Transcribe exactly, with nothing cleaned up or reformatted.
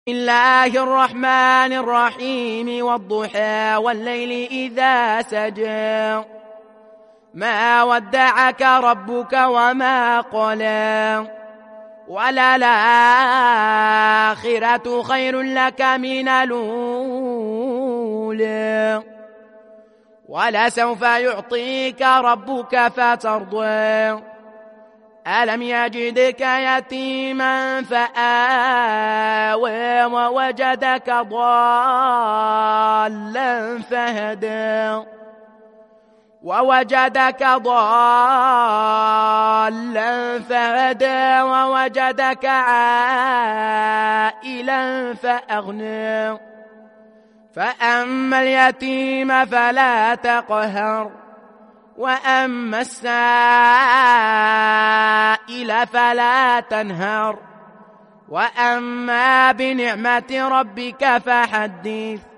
بسم الله الرحمن الرحيم والضحى والليل إذا سجى ما ودعك ربك وما قلى وللآخرة خير لك من الأولى ولسوف يعطيك ربك فترضى ألم يجدك يتيما فآوى ووجدك ضالا فهدى ووجدك ضالا فهدى ووجدك عائلا فأغنى فأما اليتيم فلا تقهر وأما السائل فلا تنهر وأما بنعمة ربك فحدث